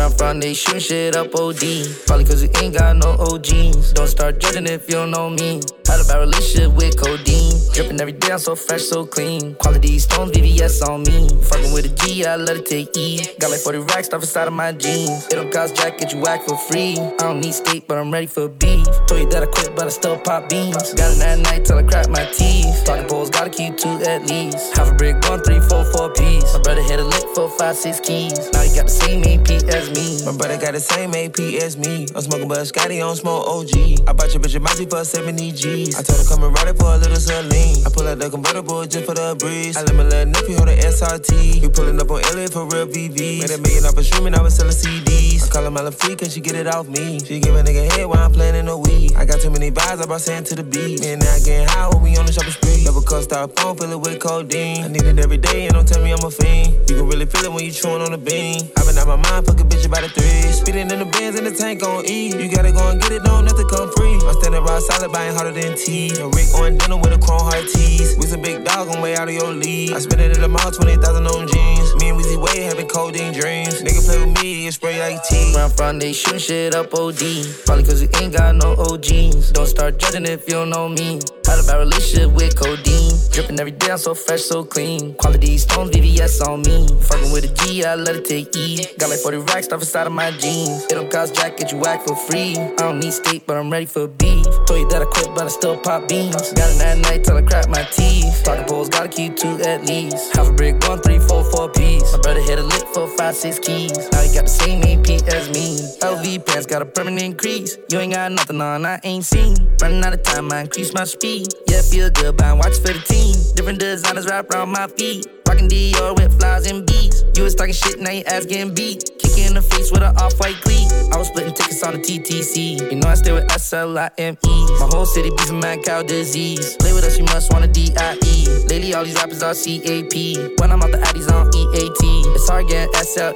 I'm from, they shootin' shit up OD. Probably cause you ain't got no OGs. Don't start judging if you don't know me. Had a bad relationship with codeine. Drippin' every day, I'm so fresh, so clean. Quality stones, VVS on me. Fucking with a G, I let it take E. Got like 40 racks stuff inside of my jeans. It don't cost jack, get you whack for free. I don't need steak, but I'm ready for beef. Told you that I quit, but I still pop beans. Got it that night till I crack my teeth. Talking poles, gotta keep 2 at least. Half a brick, 1, 3, 4, 4 piece. My brother hit a lick, 4, 5, 6 keys. Now he got the same AP as me. My brother got the same AP as me. I'm smoking Bud Scotty, on smoke OG. I bought your bitch a Mousy for 70 G's. I told her come and ride it for a little Celine. I pull out the convertible just for the breeze. I let my little nephew hold the SRT. We pulling up on LA for real VVs. Made $1 million off of streaming, I was selling CDs. I call her my free cause she get it off me. She give a nigga head while I'm playing in the weed. I got too many vibes, I brought sand to the beat. Me and now getting high when we on the shopping spree. Never cut styrofoam, fill it with codeine. I need it every day and don't tell me I'm a fiend. You can really feel it when you chewing on the bean. I been out my mind, fuck a bitch about a 3. Speeding in the Benz and the tank on E. You gotta go and get it, don't let it come free. I'm standing raw solid, buying harder than T. A Rick on denim with a chrome heart tees. We some big dog on way out of your league. I spent it at the mall, 20,000 on jeans. Me and Weezy Way having codeine dreams. Nigga play with me, it spray like tea. Where I'm from, they shootin' shit up OD. Probably cause you ain't got no OGs. Don't start judging if you don't know me. Had a bad relationship with codeine. Drippin' every day, I'm so fresh, so clean. Quality stones, VVS on me. Fucking with a G, I let it take E. Got like 40 racks stuff inside of my jeans. It don't cost jack, get you whack for free. I don't need steak, but I'm ready for beef. Told you that I quit, but I still pop beans. Got it that night till I crack my teeth. Talking poles, gotta keep 2 at least. Half a brick, 1, 3, 4, 4 piece. My brother hit a lick, 4, 5, 6 keys. Now he got the same AP as me. LV pants got a permanent crease. You ain't got nothing on, I ain't seen. Running out of time, I increase my speed. Yeah, feel good, buying watches for the team. Different designers wrap around my feet. Rockin' Dior with flowers and beats. You was talking shit, now your ass getting beat. Kick you in the face with an off-white cleat. I was splitting tickets on the TTC. You know I stay with SLIME. My whole city be some mad cow disease. Play with us, you must want a DIE. Lately all these rappers are CAP. When I'm out the Addies on EAT. It's hard getting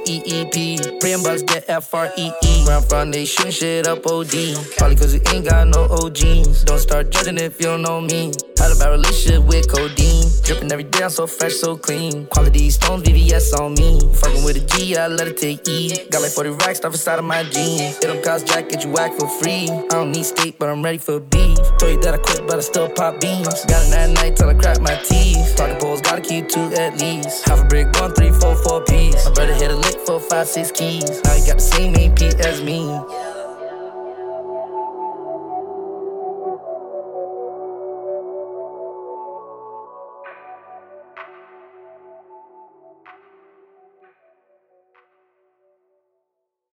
SLEEP. Praying bucks get FREE. Where I'm from, they shootin' shit up OD. Probably cause you ain't got no OGs. Don't start judging if you don't know me. Had a bad relationship with codeine. Drippin' every day, I'm so fresh, so clean. Quality stones, VVS on me. Fucking with a G, I let it take E. Got like 40 racks stuff inside of my jeans. It don't cost jack, get you whack for free. I don't need steak, but I'm ready for beef. Told you that I quit, but I still pop beans. Got it that night till I crack my teeth. Talking poles, gotta keep 2 at least. Half a brick, 1, 3, 4, 4 piece. My brother hit a lick, 4, 5, 6 keys. Now he got the same AP as me.